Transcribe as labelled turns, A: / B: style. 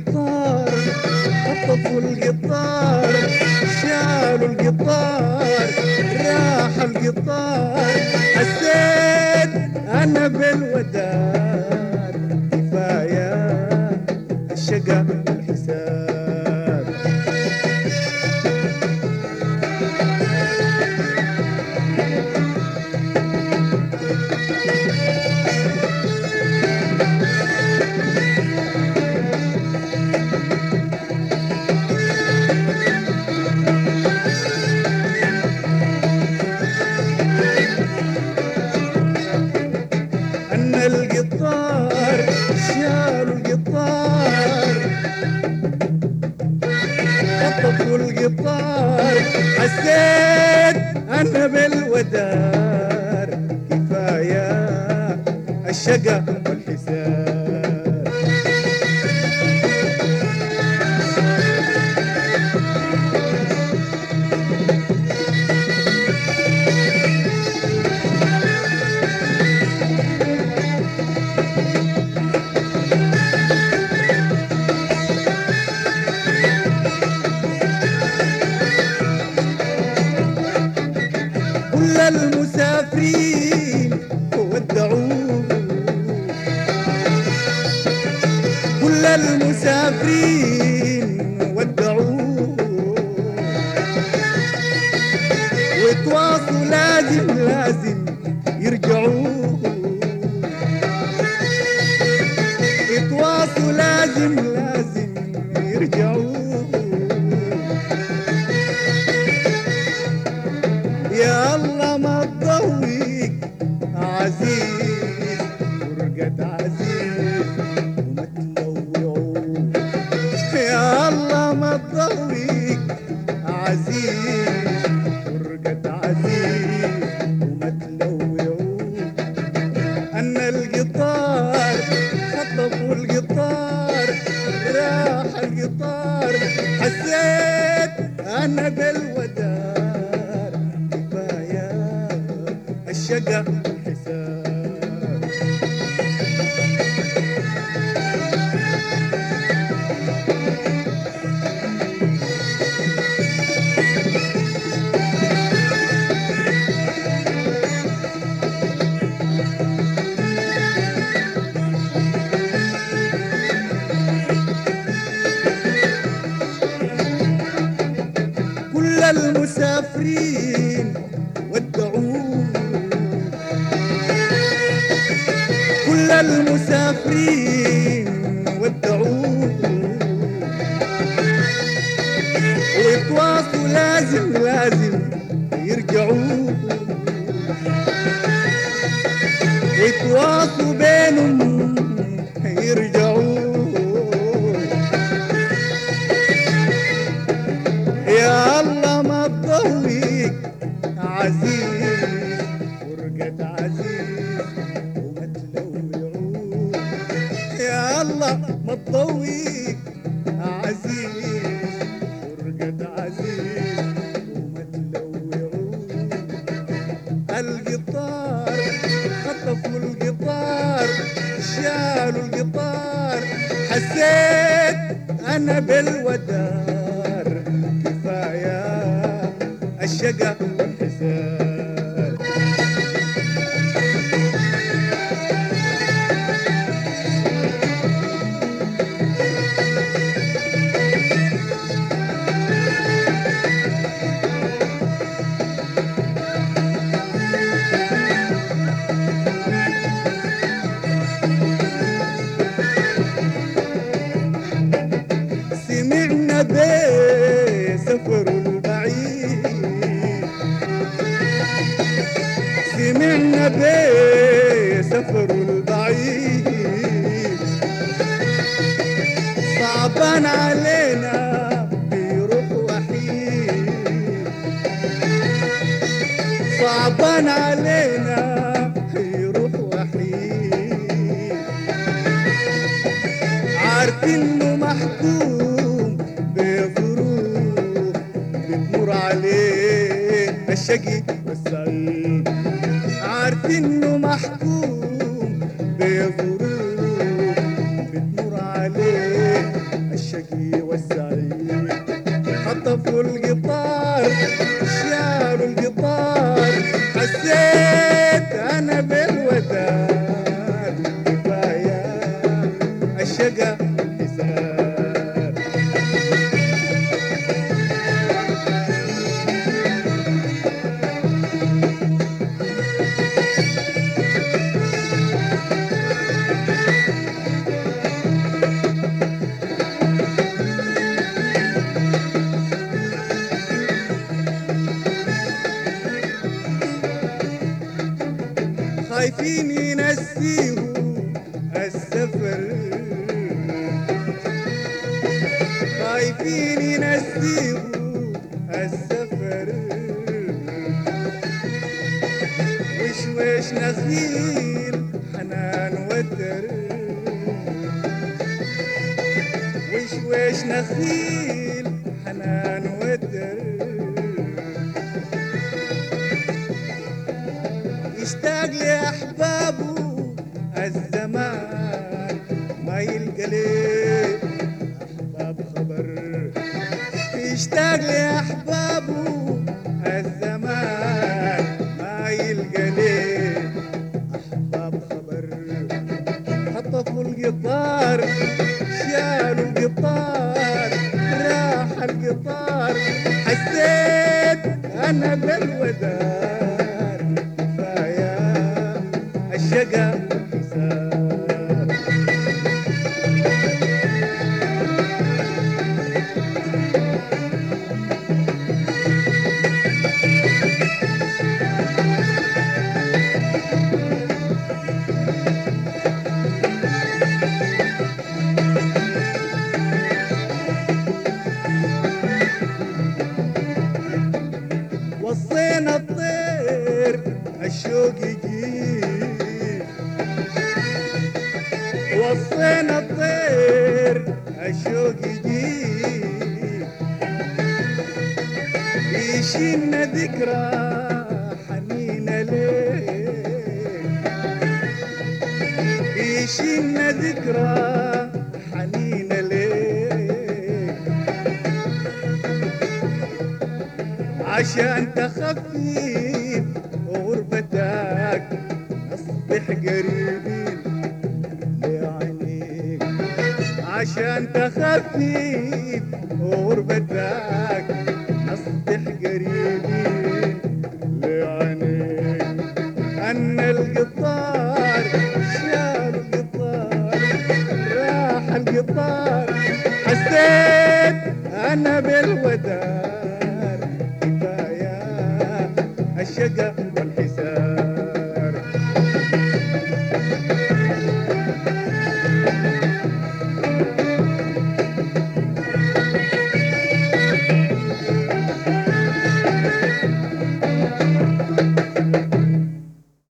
A: القطار خطفوا القطار شالوا القطار راح القطار حسيت أنا بالودار كفاية الشقا والحساب أن القطار شالوا القطار خطفوا القطار حسيت أنا بالودار كفاية الشقا والحساب كل المسافرين ودعوه كل المسافرين ودعوه وتواصلوا لازم يرجعوه يتواصلوا لازم يرجعوه يا الله ما تضويق عزيز فرقة عزيز وما تلوعوه يا الله ما تضويق عزيز فرقة عزيز وما تلوعوه أن القطار خطفوا القطار راح القطار حسيت أنا بالودار كفاية الشقا والحساب كل المسافرين ودعوه كل المسافرين ودعوه ويتواصلوا لازم يرجعوه ويتواصلوا بينهم يرجعوه يا الله ما تضويق عزيز فرقة عزيز وما تلوعوه يا الله ما تضويق عزيز فرقة عزيز وما تلوعوه القطار خطفوا القطار شالوا القطار حسيت أنا بالودار كفاية الشقا والحساب سمعنا بسفر البعيد سمعنا بسفر البعيد صعبان علينا بيروح وحيد صعبان علينا يروح وحيد عارفين انه محكوم بظروف بتمر عليه الشقي والسعيد عارفين انه محكوم بظروف بتمر عليه الشقي والسعيد خطفوا القطار شالوا القطار حسيت انا بالوداد كفايه الشقا والحساب خايفين ينسيهم السفر خايفين ينسيهم السفر وش نخيل حنان وتر وش نخيل حنان وتر يشتاق لأحبابه الزمان ما يلقى ليه أحباب خبر يشتاق لأحبابه الزمان ما يلقى ليه أحباب خبر خطفوا القطار شالوا القطار راح القطار حسيت أنا بالوداد الشقا والحساب وصينا الطير الشوق يجيب وصينا الطير الشوق يجيب يشيلنا ذكرى حنينة ليه يشيلنا ذكرى حنينة ليه عشان تخفيف غربتك أصبح قريبين لعينيك عشان تخفيف غربتك أصبح قريبين لعينيك أن القطار شال القطار راح القطار حسيت أنا بالوداد كفاية الشقا والحساب